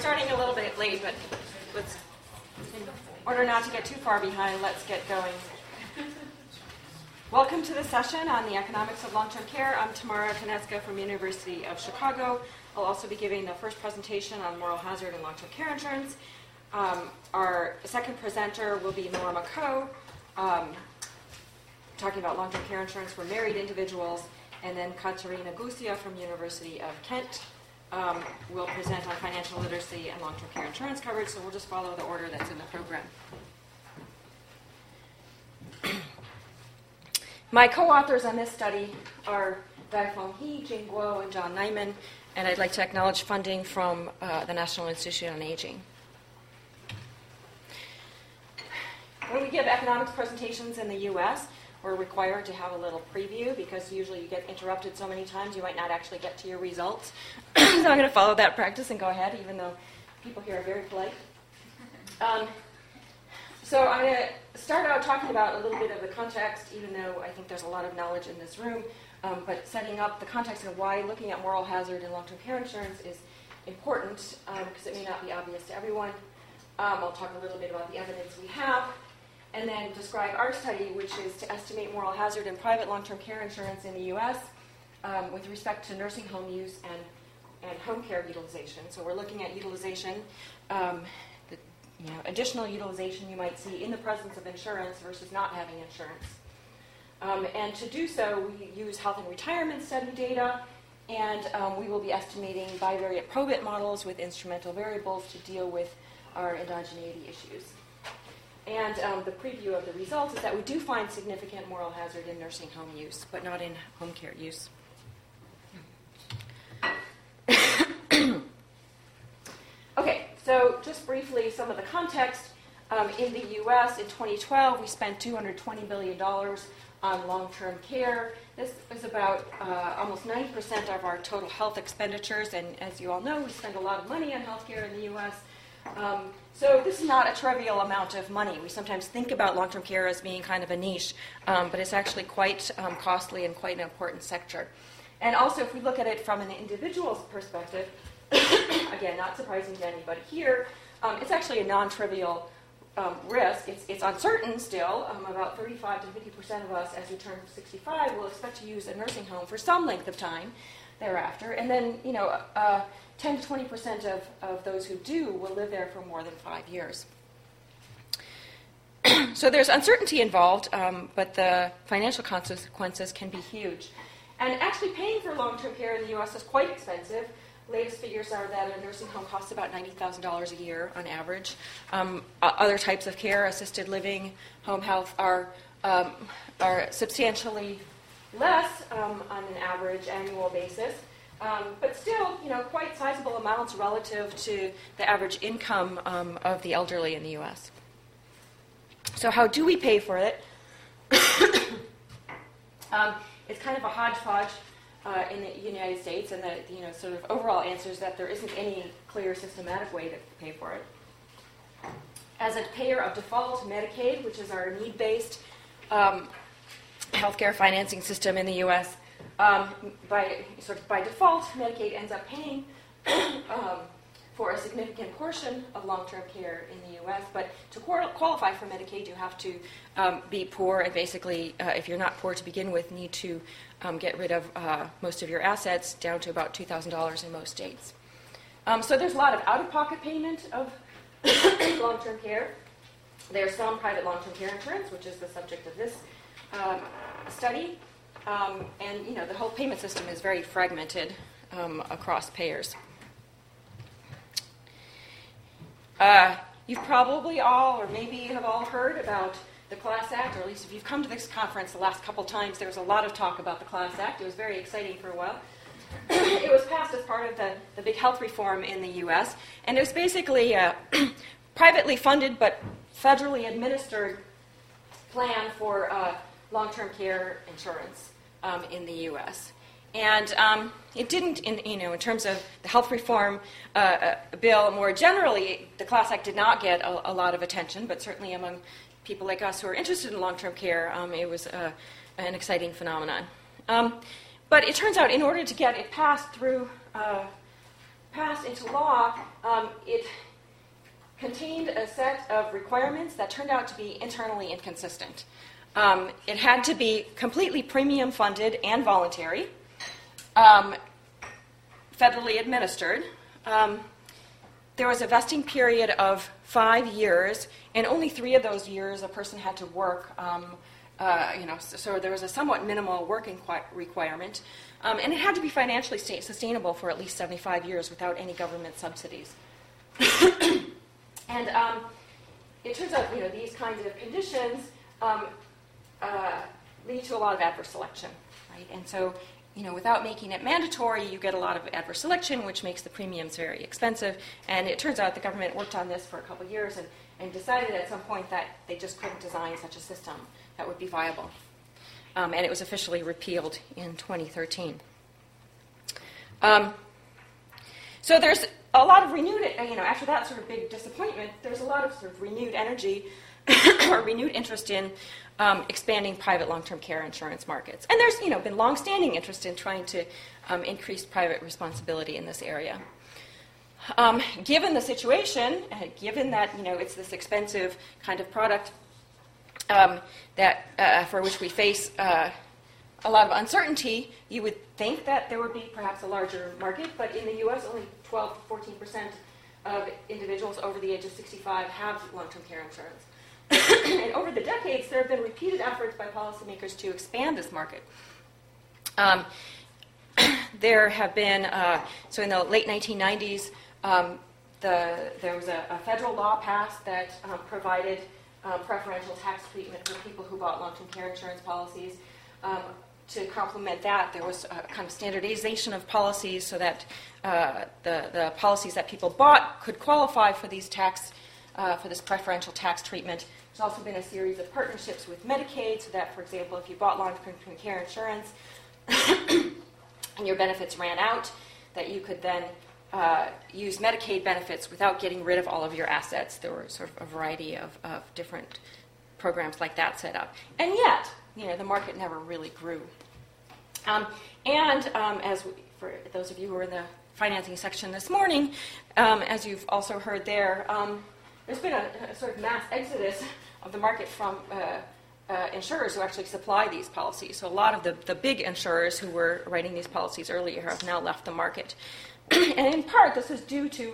starting a little bit late, but let's, in order not to get too far behind, let's get going. Welcome to the session on the economics of long-term care. I'm Tamara Konetzka from University of Chicago. I'll also be giving the first presentation on moral hazard and long-term care insurance. Our second presenter will be Norma Coe, talking about long-term care insurance for married individuals, and then Katerina Gusia from University of Kent will present on financial literacy and long-term care insurance coverage, so we'll just follow the order that's in the program. My co-authors on this study are Daifeng He, Jing Guo, and John Nyman, and I'd like to acknowledge funding from the National Institute on Aging. When we give economics presentations in the U.S., we're required to have a little preview because usually you get interrupted so many times you might not actually get to your results. So I'm going to follow that practice and go ahead, even though people here are very polite. So I'm going to start out talking about a little bit of the context, even though I think there's a lot of knowledge in this room, but setting up the context of why looking at moral hazard in long-term care insurance is important, because it may not be obvious to everyone. I'll talk a little bit about the evidence we have, and then describe our study, which is to estimate moral hazard in private long-term care insurance in the U.S. With respect to nursing home use and home care utilization. So we're looking at utilization, additional utilization you might see in the presence of insurance versus not having insurance. And to do so, we use health and retirement study data, and we will be estimating bivariate probit models with instrumental variables to deal with our endogeneity issues. And the preview of the results is that we do find significant moral hazard in nursing home use, but not in home care use. Okay, so just briefly, some of the context. In the U.S. in 2012, we spent $220 billion on long-term care. This is about almost 90% of our total health expenditures, and as you all know, we spend a lot of money on health care in the U.S., so this is not a trivial amount of money. We sometimes think about long-term care as being kind of a niche, but it's actually quite costly and quite an important sector. And also, if we look at it from an individual's perspective, again, not surprising to anybody here, it's actually a non-trivial risk. It's uncertain still. About 35 to 50% of us, as we turn 65, will expect to use a nursing home for some length of time thereafter. And then, 10 to 20% of those who do will live there for more than 5 years. So there's uncertainty involved, but the financial consequences can be huge. And actually paying for long-term care in the U.S. is quite expensive. Latest figures are that a nursing home costs about $90,000 a year on average. Other types of care, assisted living, home health, are substantially less on an average annual basis. But still, quite sizable amounts relative to the average income of the elderly in the U.S. So how do we pay for it? It's kind of a hodgepodge in the United States, and the sort of overall answer is that there isn't any clear systematic way to pay for it. As a payer of default, Medicaid, which is our need-based healthcare financing system in the U.S., by default, Medicaid ends up paying for a significant portion of long-term care in the U.S., but to qualify for Medicaid, you have to be poor, and basically, if you're not poor to begin with, need to get rid of most of your assets, down to about $2,000 in most states. So there's a lot of out-of-pocket payment of long-term care. There's some private long-term care insurance, which is the subject of this study. And the whole payment system is very fragmented across payers. You've probably all, or maybe you have all heard about the Class Act, or at least if you've come to this conference the last couple times, there was a lot of talk about the Class Act. It was very exciting for a while. It was passed as part of the big health reform in the U.S., and it was basically a privately funded but federally administered plan for long-term care insurance in the U.S. And it didn't, in terms of the health reform bill more generally, the Class Act did not get a lot of attention, but certainly among people like us who are interested in long-term care, it was an exciting phenomenon. But it turns out in order to get it passed through passed into law, it contained a set of requirements that turned out to be internally inconsistent. It had to be completely premium funded and voluntary, federally administered. There was a vesting period of 5 years, and only 3 of those years a person had to work. So there was a somewhat minimal working requirement, and it had to be financially sustainable for at least 75 years without any government subsidies. And it turns out, these kinds of conditions lead to a lot of adverse selection, right? And so, without making it mandatory, you get a lot of adverse selection, which makes the premiums very expensive. And it turns out the government worked on this for a couple of years and decided at some point that they just couldn't design such a system that would be viable. And it was officially repealed in 2013. So there's a lot of renewed, after that sort of big disappointment, there's a lot of sort of renewed energy or renewed interest in expanding private long-term care insurance markets. And there's, been long-standing interest in trying to increase private responsibility in this area. Given the situation, given that, it's this expensive kind of product that for which we face a lot of uncertainty, you would think that there would be perhaps a larger market, but in the U.S., only 12 to 14% of individuals over the age of 65 have long-term care insurance. And over the decades, there have been repeated efforts by policymakers to expand this market. There have been, so in the late 1990s, there was a federal law passed that provided preferential tax treatment for people who bought long-term care insurance policies. To complement that, there was a kind of standardization of policies so that the policies that people bought could qualify for these for this preferential tax treatment. There's also been a series of partnerships with Medicaid so that, for example, if you bought long-term care insurance and your benefits ran out, that you could then use Medicaid benefits without getting rid of all of your assets. There were sort of a variety of different programs like that set up. And yet, the market never really grew. For those of you who were in the financing section this morning, as you've also heard there, there's been a sort of mass exodus of the market from insurers who actually supply these policies. So a lot of the big insurers who were writing these policies earlier have now left the market. And in part, this is due to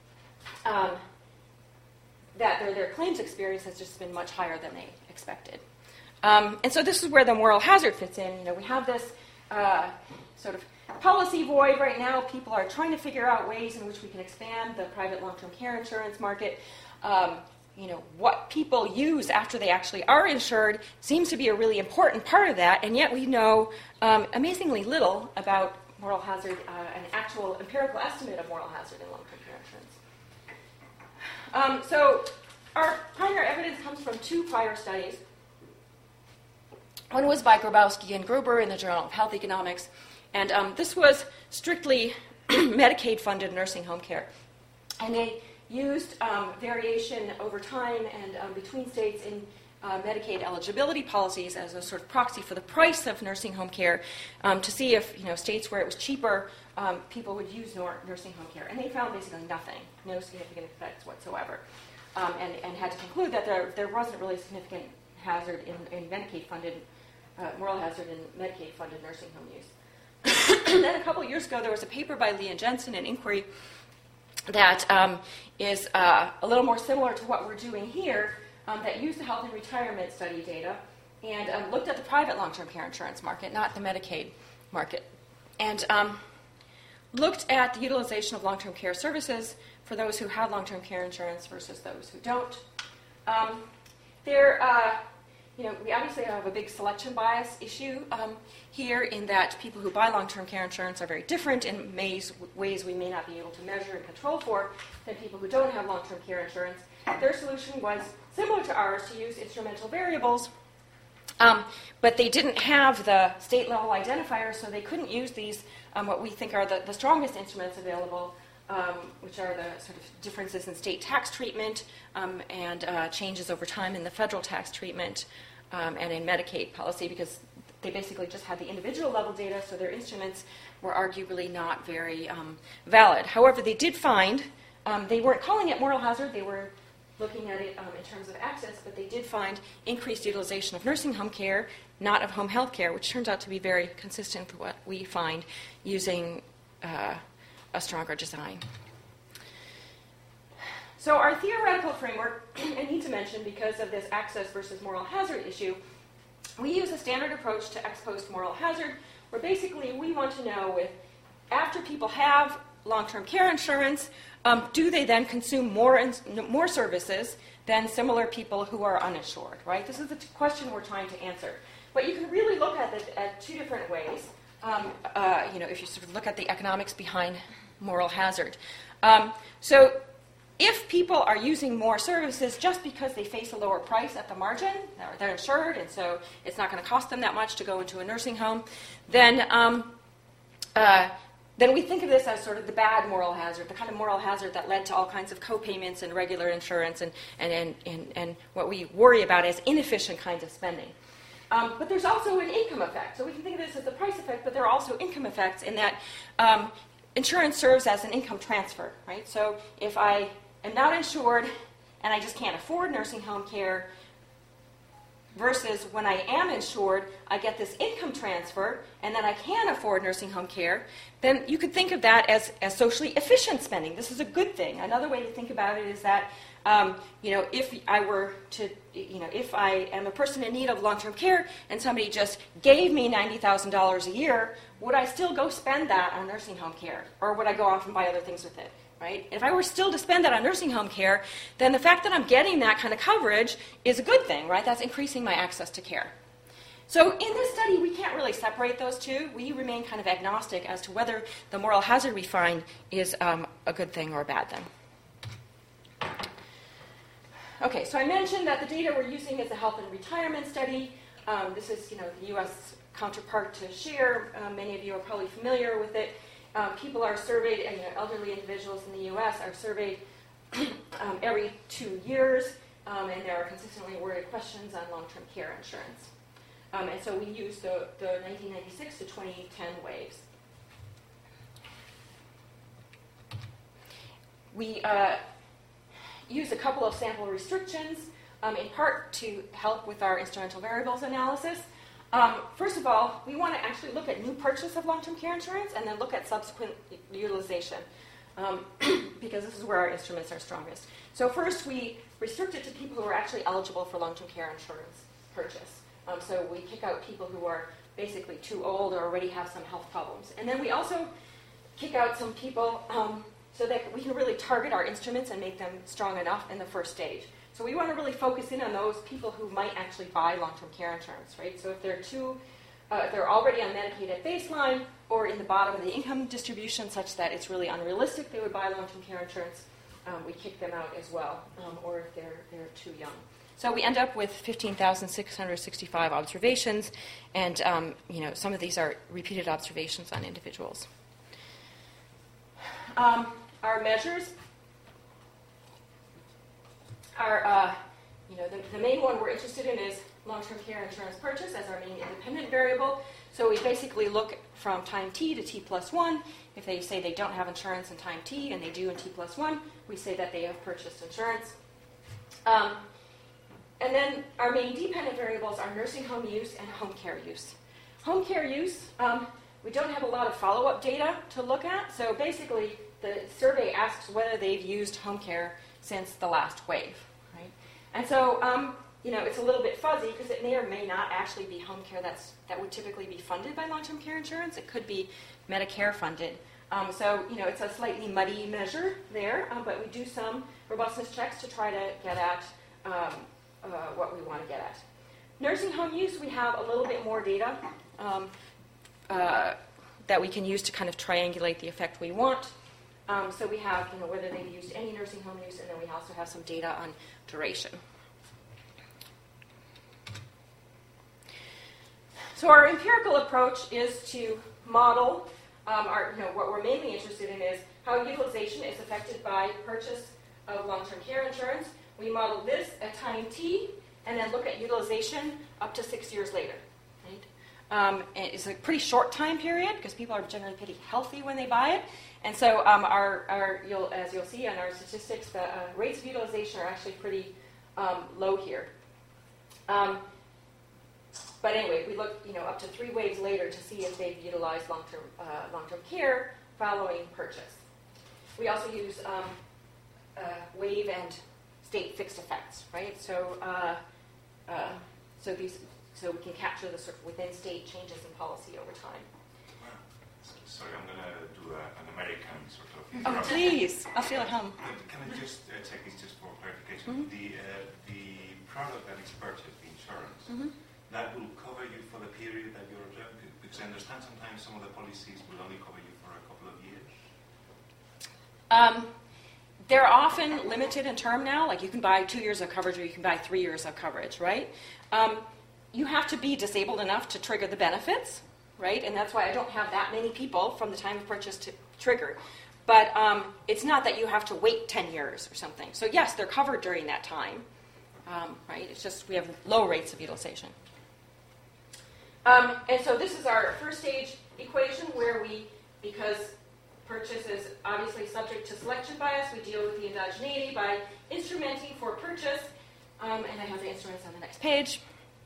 that their claims experience has just been much higher than they expected. And so this is where the moral hazard fits in. We have this sort of policy void right now. People are trying to figure out ways in which we can expand the private long-term care insurance market. What people use after they actually are insured seems to be a really important part of that, and yet we know amazingly little about moral hazard, an actual empirical estimate of moral hazard in long-term care insurance. So our primary evidence comes from 2 prior studies. One was by Grabowski and Gruber in the Journal of Health Economics, and this was strictly Medicaid-funded nursing home care. And they used variation over time and between states in Medicaid eligibility policies as a sort of proxy for the price of nursing home care to see if, states where it was cheaper, people would use nursing home care. And they found basically nothing, no significant effects whatsoever, and had to conclude that there wasn't really a significant hazard in Medicaid-funded, moral hazard in Medicaid-funded nursing home use. And then a couple of years ago, there was a paper by Lee and Jensen, an inquiry that is a little more similar to what we're doing here, that used the health and retirement study data and looked at the private long-term care insurance market, not the Medicaid market, and looked at the utilization of long-term care services for those who have long-term care insurance versus those who don't. We obviously have a big selection bias issue here in that people who buy long-term care insurance are very different in ways we may not be able to measure and control for than people who don't have long-term care insurance. Their solution was similar to ours, to use instrumental variables, but they didn't have the state-level identifiers, so they couldn't use these, what we think are the strongest instruments available, which are the sort of differences in state tax treatment and changes over time in the federal tax treatment and in Medicaid policy, because they basically just had the individual level data, so their instruments were arguably not very valid. However, they did find, they weren't calling it moral hazard, they were looking at it in terms of access, but they did find increased utilization of nursing home care, not of home health care, which turns out to be very consistent with what we find using a stronger design. So our theoretical framework, I need to mention, because of this access versus moral hazard issue, we use a standard approach to ex post moral hazard, where basically we want to know after people have long-term care insurance, do they then consume more services than similar people who are uninsured, right? This is the question we're trying to answer. But you can really look at it at two different ways. If you sort of look at the economics behind moral hazard. So if people are using more services just because they face a lower price at the margin, they're insured, and so it's not going to cost them that much to go into a nursing home, then we think of this as sort of the bad moral hazard, the kind of moral hazard that led to all kinds of co-payments and regular insurance and what we worry about as inefficient kinds of spending. But there's also an income effect. So we can think of this as the price effect, but there are also income effects in that insurance serves as an income transfer, right? So if I am not insured and I just can't afford nursing home care, versus when I am insured, I get this income transfer, and then I can afford nursing home care, then you could think of that as socially efficient spending. This is a good thing. Another way to think about it is that, if I am a person in need of long-term care and somebody just gave me $90,000 a year, would I still go spend that on nursing home care, or would I go off and buy other things with it? Right? If I were still to spend that on nursing home care, then the fact that I'm getting that kind of coverage is a good thing, right? That's increasing my access to care. So in this study, we can't really separate those two. We remain kind of agnostic as to whether the moral hazard we find is a good thing or a bad thing. Okay, so I mentioned that the data we're using is a health and retirement study. This is, the U.S. counterpart to SHARE. Many of you are probably familiar with it. People are surveyed, and elderly individuals in the U.S. are surveyed every 2 years, and there are consistently worded questions on long-term care insurance. And so we use the 1996 to 2010 waves. We use a couple of sample restrictions, in part to help with our instrumental variables analysis. First of all, we want to actually look at new purchase of long-term care insurance and then look at subsequent utilization, because this is where our instruments are strongest. So first, we restrict it to people who are actually eligible for long-term care insurance purchase. So we kick out people who are basically too old or already have some health problems. And then we also kick out some people so that we can really target our instruments and make them strong enough in the first stage. So we want to really focus in on those people who might actually buy long-term care insurance, right? So if they're already on Medicaid at baseline or in the bottom of the income distribution such that it's really unrealistic they would buy long-term care insurance, we kick them out as well, or if they're too young. So we end up with 15,665 observations, and some of these are repeated observations on individuals. Our measures are, the main one we're interested in is long-term care insurance purchase as our main independent variable. So we basically look from time t to t plus 1. If they say they don't have insurance in time t and they do in t plus 1, we say that they have purchased insurance. And then our main dependent variables are nursing home use and home care use. Home care use, we don't have a lot of follow-up data to look at. So basically, the survey asks whether they've used home care since the last wave, right? And so, it's a little bit fuzzy because it may or may not actually be home care that would typically be funded by long-term care insurance. It could be Medicare funded. It's a slightly muddy measure there, but we do some robustness checks to try to get at what we want to get at. Nursing home use, we have a little bit more data that we can use to kind of triangulate the effect we want. So we have, whether they've used any nursing home use, and then we also have some data on duration. So our empirical approach is to model what we're mainly interested in is how utilization is affected by purchase of long-term care insurance. We model this at time t, and then look at utilization up to 6 years later. Right? And it's a pretty short time period because people are generally pretty healthy when they buy it. And so as you'll see on our statistics, the rates of utilization are actually pretty low here. But anyway, we look up to 3 waves later to see if they've utilized long-term care following purchase. We also use wave and state fixed effects, right? So we can capture the sort of within-state changes in policy over time. Sorry, I'm going to do an American sort of. Oh, please! I'll feel at home. Can I just check this just for clarification? Mm-hmm. The product that is purchased, the insurance, mm-hmm. that will cover you for the period that you're observing? Because I understand sometimes some of the policies will only cover you for a couple of years. They're often limited in term now. Like you can buy 2 years of coverage or you can buy 3 years of coverage, right? You have to be disabled enough to trigger the benefits, right? And that's why I don't have that many people from the time of purchase to trigger. But it's not that you have to wait 10 years or something. So yes, they're covered during that time, right? It's just we have low rates of utilization. And so this is our first stage equation where because purchase is obviously subject to selection bias, we deal with the endogeneity by instrumenting for purchase. And I have the instruments on the next page.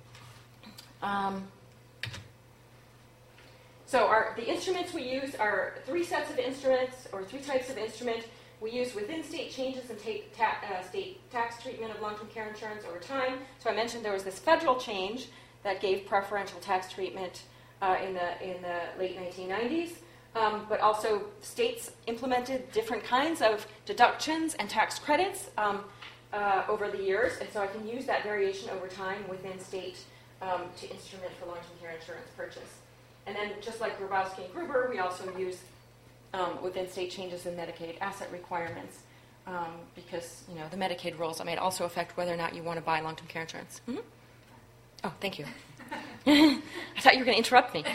So the instruments we use are 3 sets of instruments, or 3 types of instrument. We use within-state changes and state tax treatment of long-term care insurance over time. So I mentioned there was this federal change that gave preferential tax treatment in the late 1990s. But also states implemented different kinds of deductions and tax credits over the years. And so I can use that variation over time within state to instrument for long-term care insurance purchase. And then just like Grabowski and Gruber, we also use within state changes in Medicaid asset requirements because the Medicaid rules may also affect whether or not you want to buy long-term care insurance. Mm-hmm. Oh, thank you. I thought you were going to interrupt me.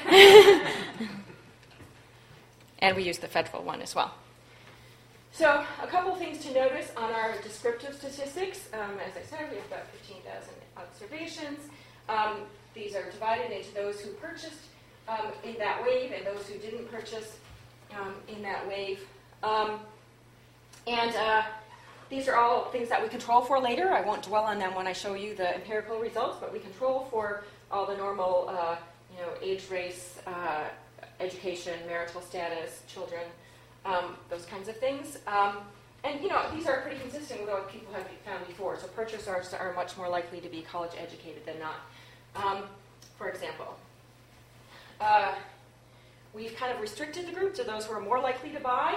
And we use the federal one as well. So a couple of things to notice on our descriptive statistics. As I said, we have about 15,000 observations. These are divided into those who purchased in that wave and those who didn't purchase in that wave. These are all things that we control for later. I won't dwell on them when I show you the empirical results, but we control for all the normal age, race, education, marital status, children, those kinds of things. These are pretty consistent with what people have found before. So purchasers are much more likely to be college educated than not. For example, we've kind of restricted the group to those who are more likely to buy.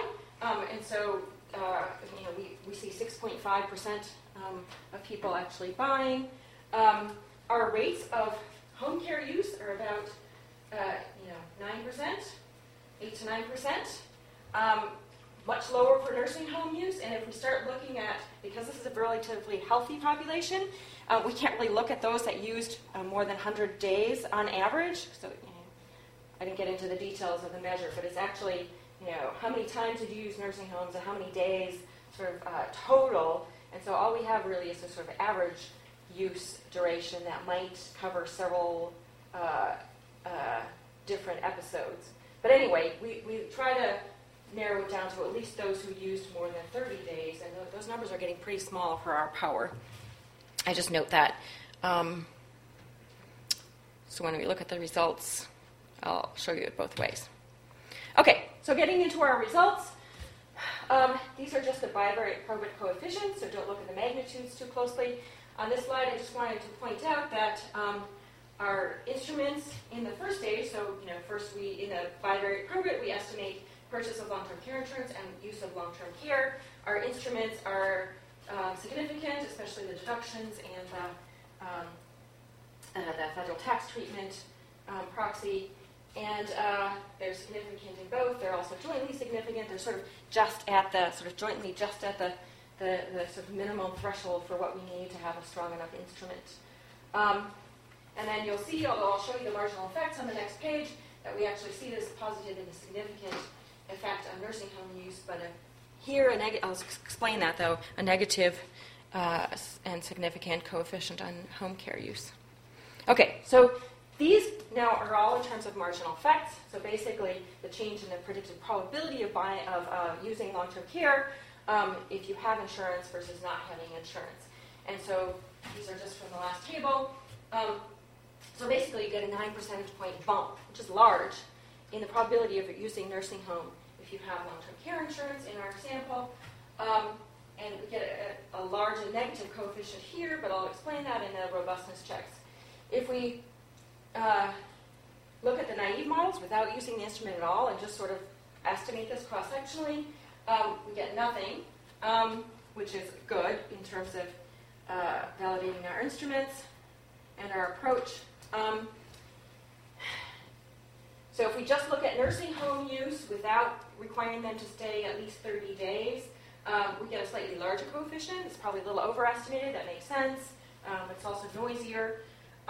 We see 6.5% of people actually buying. Our rates of home care use are about 9%, 8 to 9%, much lower for nursing home use. And if we start looking at, because this is a relatively healthy population, we can't really look at those that used more than 100 days on average. So I didn't get into the details of the measure, but it's actually how many times did you use nursing homes and how many days sort of total. And so all we have really is a sort of average use duration that might cover several different episodes. But anyway, we try to narrow it down to at least those who used more than 30 days, and those numbers are getting pretty small for our power. I just note that. So when we look at the results, I'll show you it both ways. Okay, so getting into our results, these are just the bivariate probit coefficients, so don't look at the magnitudes too closely. On this slide, I just wanted to point out that our instruments in the first stage, so first in the bivariate probit, we estimate purchase of long-term care insurance and use of long-term care. Our instruments are significant, especially the deductions and the federal tax treatment proxy. And they're significant in both. They're also jointly significant. They're sort of jointly just at the sort of minimum threshold for what we need to have a strong enough instrument. And then you'll see, although I'll show you the marginal effects on the next page, that we actually see this positive and significant effect on nursing home use. But here, I'll explain that though, a negative and significant coefficient on home care use. Okay, so These now are all in terms of marginal effects. So basically, the change in the predicted probability of using long-term care if you have insurance versus not having insurance. And so these are just from the last table. So basically, you get a 9 percentage point bump, which is large, in the probability of using nursing home if you have long-term care insurance in our sample. And we get a large negative coefficient here, but I'll explain that in the robustness checks. If we look at the naive models without using the instrument at all and just sort of estimate this cross-sectionally, we get nothing, which is good in terms of validating our instruments and our approach. So if we just look at nursing home use without requiring them to stay at least 30 days, we get a slightly larger coefficient. It's probably a little overestimated. That makes sense. It's also noisier.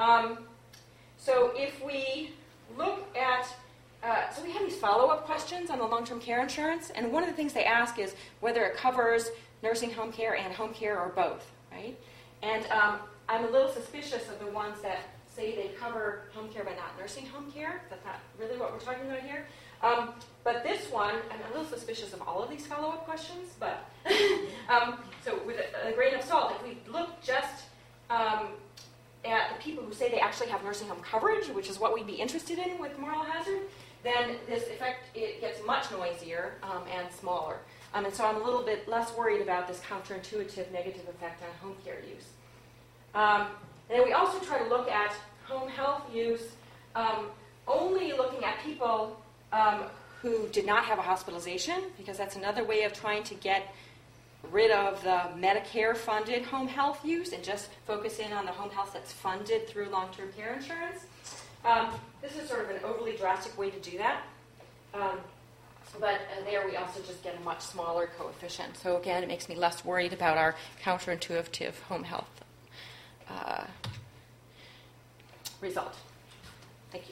So if we look at, so we have these follow-up questions on the long-term care insurance, and one of the things they ask is whether it covers nursing home care and home care or both, right? And I'm a little suspicious of the ones that say they cover home care but not nursing home care. That's not really what we're talking about here. But this one, I'm a little suspicious of all of these follow-up questions, but so with a grain of salt, if we look just at the people who say they actually have nursing home coverage, which is what we'd be interested in with moral hazard, then this effect, it gets much noisier and smaller. And so I'm a little bit less worried about this counterintuitive negative effect on home care use. And then we also try to look at home health use, only looking at people who did not have a hospitalization, because that's another way of trying to get rid of the Medicare-funded home health use and just focus in on the home health that's funded through long-term care insurance. This is sort of an overly drastic way to do that. But there we also just get a much smaller coefficient. So again, it makes me less worried about our counterintuitive home health result. Thank you.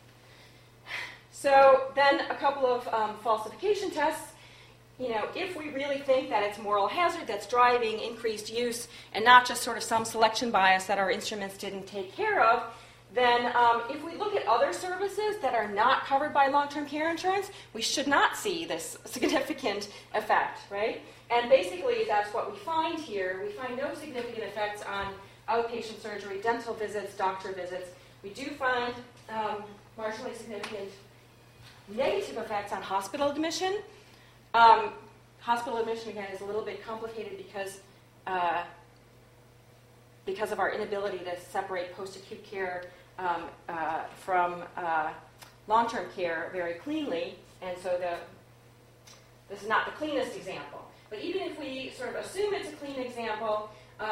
So then a couple of falsification tests. You know, if we really think that it's moral hazard that's driving increased use and not just sort of some selection bias that our instruments didn't take care of, then if we look at other services that are not covered by long-term care insurance, we should not see this significant effect, right? And basically, that's what we find here. We find no significant effects on outpatient surgery, dental visits, doctor visits. We do find marginally significant negative effects on hospital admission. Hospital admission, again, is a little bit complicated because of our inability to separate post-acute care from long-term care very cleanly, and so this is not the cleanest example. But even if we sort of assume it's a clean example,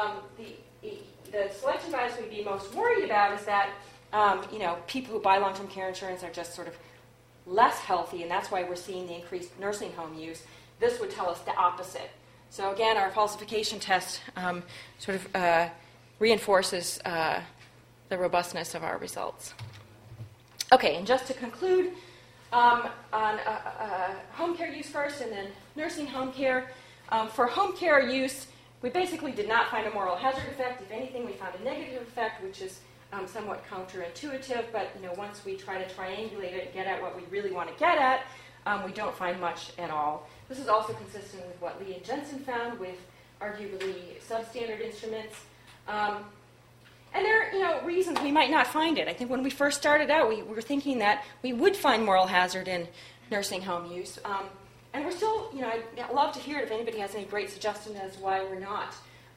the selection bias we'd be most worried about is that people who buy long-term care insurance are just sort of less healthy, and that's why we're seeing the increased nursing home use. This would tell us the opposite. So again, our falsification test sort of reinforces the robustness of our results. Okay, and just to conclude on home care use first and then nursing home care. For home care use, we basically did not find a moral hazard effect. If anything, we found a negative effect, which is somewhat counterintuitive, but once we try to triangulate it and get at what we really want to get at, we don't find much at all. This is also consistent with what Lee and Jensen found with arguably substandard instruments. And there are reasons we might not find it. I think when we first started out, we were thinking that we would find moral hazard in nursing home use. And we're still, I'd love to hear it if anybody has any great suggestions as to why we're not.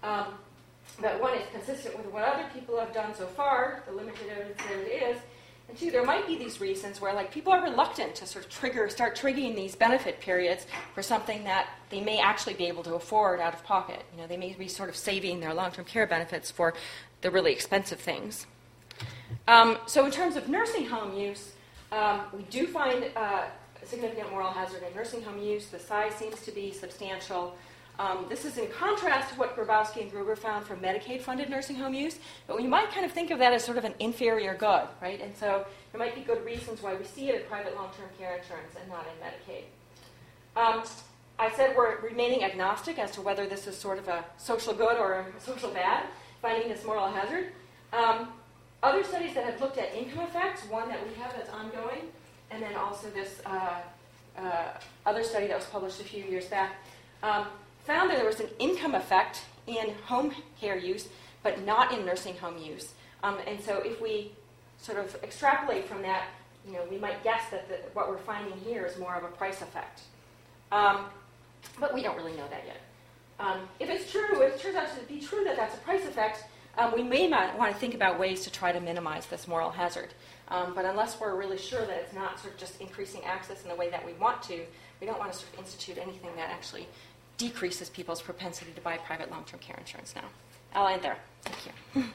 But one, it's consistent with what other people have done so far, the limited evidence that it is. And two, there might be these reasons where people are reluctant to sort of start triggering these benefit periods for something that they may actually be able to afford out of pocket. They may be sort of saving their long-term care benefits for the really expensive things. So in terms of nursing home use, we do find significant moral hazard in nursing home use. The size seems to be substantial. This is in contrast to what Grabowski and Gruber found for Medicaid-funded nursing home use, but we might kind of think of that as sort of an inferior good, right? And so there might be good reasons why we see it in private long-term care insurance and not in Medicaid. I said we're remaining agnostic as to whether this is sort of a social good or a social bad, finding this moral hazard. other studies that have looked at income effects, one that we have that's ongoing, and then also this other study that was published a few years back, found that there was an income effect in home care use, but not in nursing home use. And so if we sort of extrapolate from that, we might guess that what we're finding here is more of a price effect. But we don't really know that yet. If it's true, if it turns out to be true that that's a price effect, we may not want to think about ways to try to minimize this moral hazard. But unless we're really sure that it's not sort of just increasing access in the way that we want to, we don't want to sort of institute anything that actually decreases people's propensity to buy private long-term care insurance now. I'll end there. Thank you.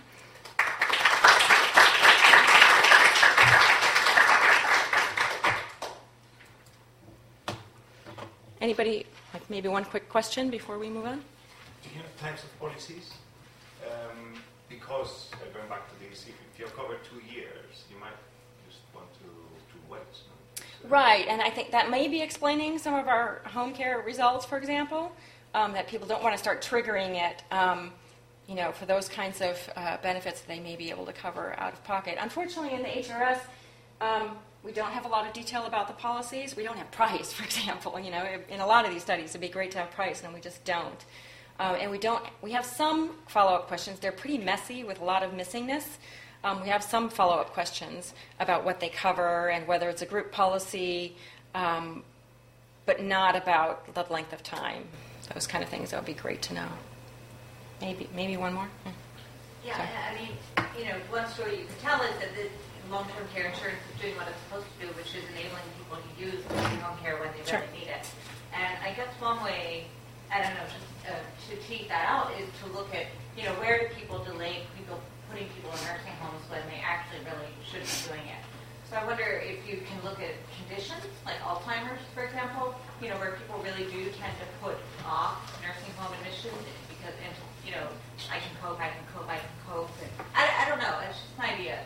Anybody, maybe one quick question before we move on? Do you have types of policies? Because, going back to this, if you're covered 2 years, you might just want to wait. So. Right, and I think that may be explaining some of our home care results, for example, that people don't want to start triggering it, for those kinds of benefits that they may be able to cover out of pocket. Unfortunately, in the HRS, we don't have a lot of detail about the policies. We don't have price, for example. In a lot of these studies, it'd be great to have price, and we just don't. And we have some follow-up questions. They're pretty messy with a lot of missingness. We have some follow-up questions about what they cover and whether it's a group policy, but not about the length of time. Those kind of things that would be great to know. Maybe one more? Yeah, Sorry. I mean, one story you can tell is that the long-term care insurance is doing what it's supposed to do, which is enabling people to use nursing home care when they Sure. really need it. And I guess one way, I don't know, just to tease that out is to look at, where do people delay putting people in nursing homes when they actually really should be doing it. So I wonder if you can look at conditions like Alzheimer's, for example, where people really do tend to put off nursing home admission because, I can cope. And I don't know. It's just an idea.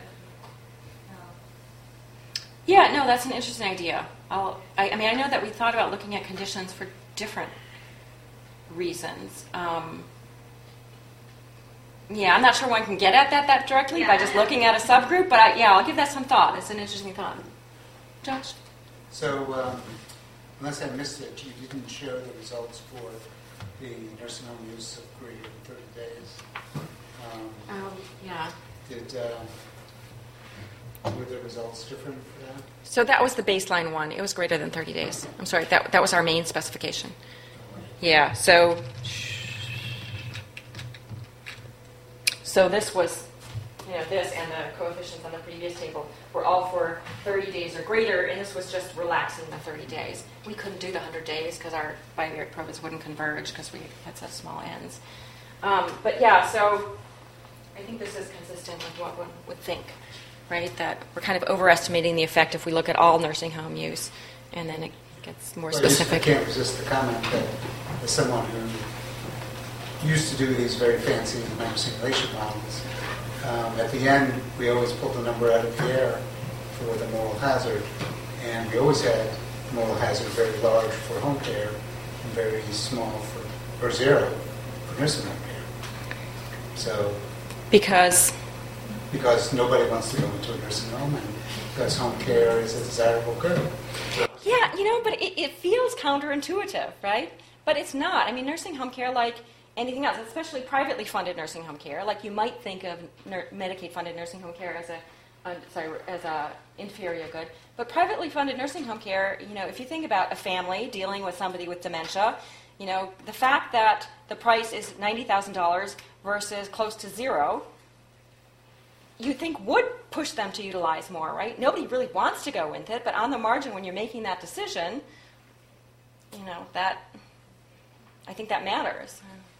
Yeah, no, that's an interesting idea. I know that we thought about looking at conditions for different reasons. I'm not sure one can get at that directly by just looking at a subgroup, but I'll give that some thought. It's an interesting thought. Josh? So, unless I missed it, you didn't share the results for the nursing home use of greater than 30 days. Were the results different for that? So that was the baseline one. It was greater than 30 days. I'm sorry, that was our main specification. Yeah, so this was, this and the coefficients on the previous table were all for 30 days or greater, and this was just relaxing the 30 days. We couldn't do the 100 days because our bivariate probes wouldn't converge because we had such small ends. So I think this is consistent with what one would think, right? That we're kind of overestimating the effect if we look at all nursing home use, and then it gets more specific. I can't resist the comment that as someone who used to do these very fancy number simulation models, at the end we always pulled the number out of the air for the moral hazard, and we always had moral hazard very large for home care and very small or zero for nursing home care. So because nobody wants to go into a nursing home, and because home care is a desirable curve. Yeah, but it feels counterintuitive, right? But it's not. I mean, nursing home care, like anything else, especially privately funded nursing home care, like you might think of Medicaid-funded nursing home care as a inferior good. But privately funded nursing home care, if you think about a family dealing with somebody with dementia, the fact that the price is $90,000 versus close to zero, you think would push them to utilize more, right? Nobody really wants to go with it, but on the margin, when you're making that decision, that I think that matters.